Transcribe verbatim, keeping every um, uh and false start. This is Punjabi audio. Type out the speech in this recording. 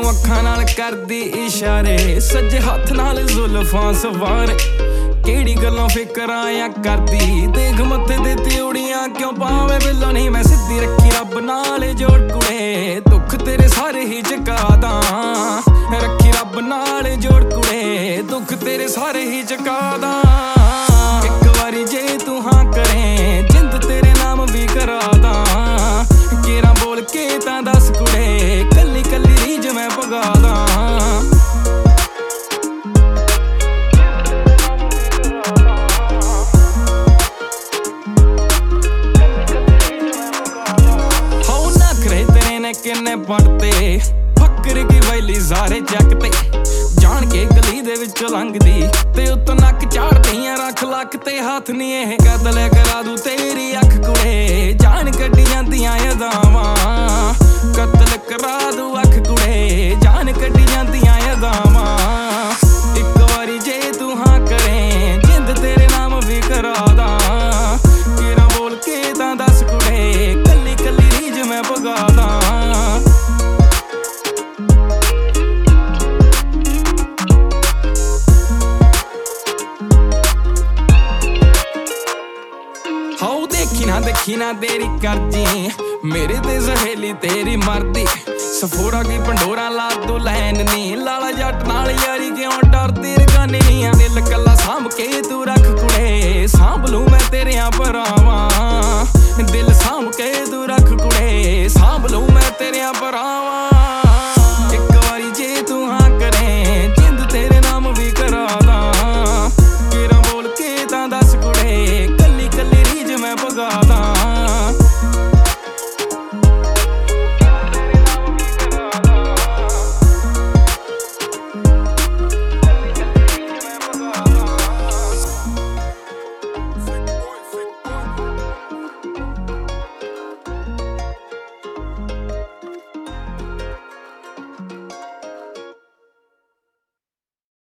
ਅੱਖਾਂ ਨਾਲ ਕਰਦੀ ਇਸ਼ਾਰੇ, ਸੱਜੇ ਹੱਥ ਨਾਲ ਜ਼ੁਲਫਾਂ ਸਵਾਰੇ। ਕਿਹੜੀ ਗੱਲੋਂ ਫਿਕਰਾਂ ਆ ਕਰਦੀ, ਦੇਖ ਮੱਥੇ ਤੇ ਤਿਉੜੀਆਂ ਕਿਉਂ ਪਾਵੇਂ ਬਿੱਲੋ ਨਹੀਂ ਮੈਂ ਸਿੱਧੀ ਰੱਖੀ ਰੱਬ ਨਾਲ ਜੋੜ ਕੁੜੇ। ਦੁੱਖ ਤੇਰੇ ਸਾਰੇ ਹੀ ਚੁਕਾ ਦਾਂ, ਰੱਖੀ ਰੱਬ ਨਾਲ ਜੋੜ ਕੁੜੇ। ਦੁੱਖ ਤੇਰੇ ਸਾਰੇ ਹੀ ਚੁਕਾ ਦਾਂ। ਇੱਕ ਵਾਰੀ ਜੇ ਤੂੰ ਹਾਂ ਕਰੇ, ਜਿੰਦ ਤੇਰੇ ਨਾਮ ਵੀ ਕਰਾ ਦਾਂ। ਕੇਰਾਂ ਬੋਲ ਕੇ ਤਾਂ ਦੱਸ ਕੁੜੇ, ਕੱਲੀ ਕੱਲੀ ਰੀਝ ਮੈਂ ਪੁਗਾ ਦਾਂ। ਕਿੰਨੇ ਪੜਤੇ ਫੱਕਰ ਕੀ ਵੈਲੀ ਸਾਰੇ ਚੱਕ ਤੇ, ਜਾਣ ਕੇ ਗਲੀ ਦੇ ਵਿੱਚੋਂ ਲੰਘਦੀ ਤੇ ਉੱਤੋਂ ਨੱਕ ਝਾੜਦੀਆਂ ਰੱਖ ਲੱਕ ਤੇ ਹੱਥ ਨੀ ਇਹ ਕਤਲ ਕਰਾ ਦੂ ਤੇਰੀ ਅੱਖ ਕੁੜੇ। ਜਾਣ ਕੱਢੀ ਜਾਂਦੀਆਂ ਅਦਾਵਾਂ, ਕਤਲ ਕਰਾ ਦੂ ਅੱਖ ਕੁੜੇ। ਜਾਣ ਕੱਢੀ ਜਾਂਦੀਆਂ ਅਦਾਵਾਂ। ਇੱਕ ਵਾਰੀ ਜੇ ਤੂੰ ਹਾਂ ਕਰੇ, ਜਿੰਦ ਤੇਰੇ ਨਾਮ ਵੀ ਕਰਾ ਦਾਂ। ਕਿਹੜਾ ਬੋਲ ਕੇ ਤਾਂ ਦੱਸ ਕੁੜੇ, ਕੱਲੀ ਕੱਲੀ ਰੀਝ ਮੈਂ ਪੁਗਾ ਦਾਂ। ਹਾਉ ਦੇਖੀ ਨਾ ਦੇਖੀ ਨਾ ਤੇਰੀ ਕਰਜੀ, ਮੇਰੇ ਤੇ ਸਹੇਲੀ ਤੇਰੀ ਮਰਦੀ। ਸਫੋੜਾ ਕੀ ਪੰਡੋਰਾ ਲਾ ਤੂੰ ਲੈਣ ਨੀ, ਲਾਲਾ ਜੱਟ ਨਾਲ ਯਾਰੀ ਕਿਉਂ ਡਰਦੀ ਰਗਾਨੀ ਨੀ। ਦਿਲ